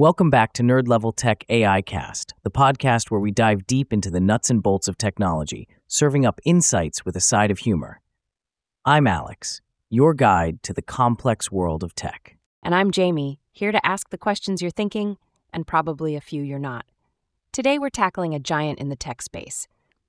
Welcome back to Nerd Level Tech AI Cast, the podcast where we dive deep into the nuts and bolts of technology, serving up insights with a side of humor. I'm Alex, your guide to the complex world of tech. And I'm Jamie, here to ask the questions you're thinking, and probably a few you're not. Today we're tackling a giant in the tech space,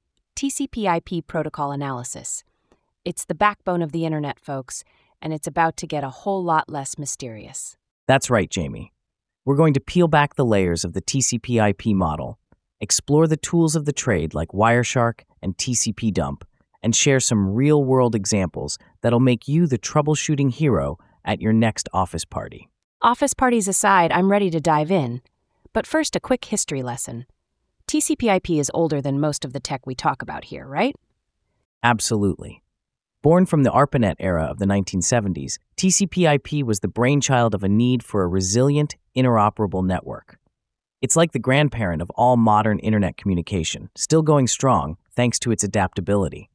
TCP/IP protocol analysis. It's the backbone of the internet, folks, and it's about to get a whole lot less mysterious. That's right, Jamie. We're going to peel back the layers of the TCP/IP model, explore the tools of the trade like Wireshark and TCP dump, and share some real-world examples that'll make you the troubleshooting hero at your next office party. Office parties aside, I'm ready to dive in. But first, a quick history lesson. TCP/IP is older than most of the tech we talk about here, right? Absolutely. Born from the ARPANET era of the 1970s, TCP/IP was the brainchild of a need for a resilient, interoperable network. It's like the grandparent of all modern internet communication, still going strong thanks to its adaptability.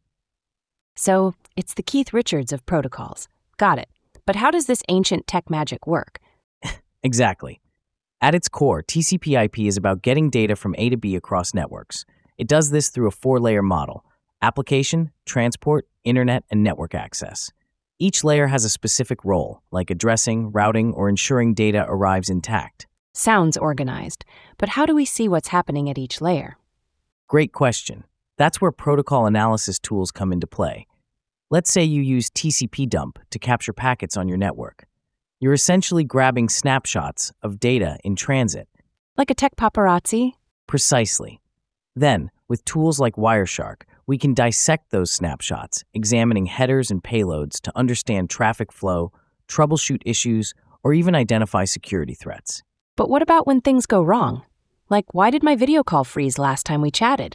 So, it's the Keith Richards of protocols. Got it. But how does this ancient tech magic work? Exactly. At its core, TCP/IP is about getting data from A to B across networks. It does this through a four-layer model: application, transport, internet, and network access. Each layer has a specific role, like addressing, routing, or ensuring data arrives intact. Sounds organized, but how do we see what's happening at each layer? Great question. That's where protocol analysis tools come into play. Let's say you use TCP dump to capture packets on your network. You're essentially grabbing snapshots of data in transit. Like a tech paparazzi? Precisely. Then, with tools like Wireshark, we can dissect those snapshots, examining headers and payloads to understand traffic flow, troubleshoot issues, or even identify security threats. But what about when things go wrong? Like, why did my video call freeze last time we chatted?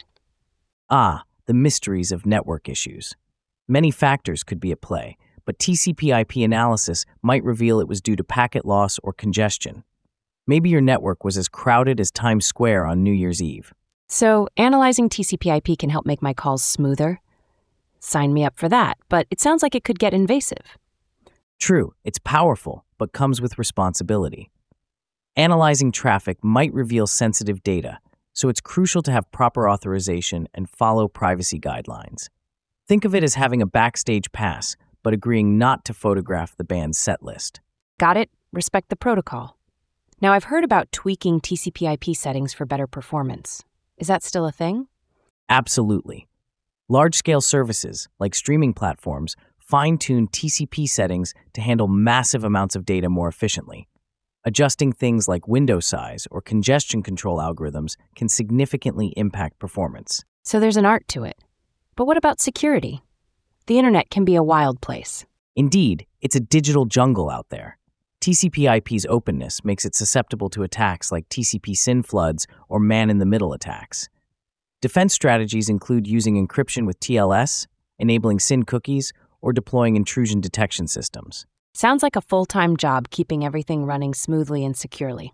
The mysteries of network issues. Many factors could be at play, but TCP/IP analysis might reveal it was due to packet loss or congestion. Maybe your network was as crowded as Times Square on New Year's Eve. So, analyzing TCP/IP can help make my calls smoother? Sign me up for that, but it sounds like it could get invasive. True, it's powerful, but comes with responsibility. Analyzing traffic might reveal sensitive data, so it's crucial to have proper authorization and follow privacy guidelines. Think of it as having a backstage pass, but agreeing not to photograph the band's set list. Got it? Respect the protocol. Now, I've heard about tweaking TCP/IP settings for better performance. Is that still a thing? Absolutely. Large-scale services, like streaming platforms, fine-tune TCP settings to handle massive amounts of data more efficiently. Adjusting things like window size or congestion control algorithms can significantly impact performance. So there's an art to it. But what about security? The internet can be a wild place. Indeed, it's a digital jungle out there. TCP/IP's openness makes it susceptible to attacks like TCP SYN floods or man-in-the-middle attacks. Defense strategies include using encryption with TLS, enabling SYN cookies, or deploying intrusion detection systems. Sounds like a full-time job keeping everything running smoothly and securely.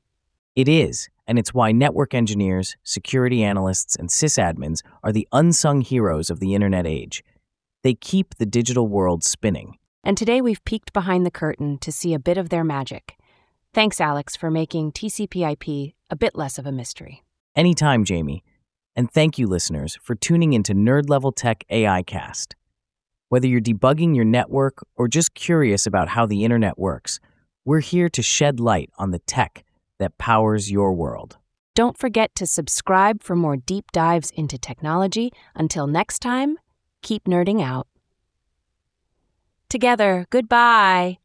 It is, and it's why network engineers, security analysts, and sysadmins are the unsung heroes of the internet age. They keep the digital world spinning. And today we've peeked behind the curtain to see a bit of their magic. Thanks, Alex, for making TCP/IP a bit less of a mystery. Anytime, Jamie. And thank you, listeners, for tuning into Nerd Level Tech AI Cast. Whether you're debugging your network or just curious about how the internet works, we're here to shed light on the tech that powers your world. Don't forget to subscribe for more deep dives into technology. Until next time, keep nerding out. Together, goodbye.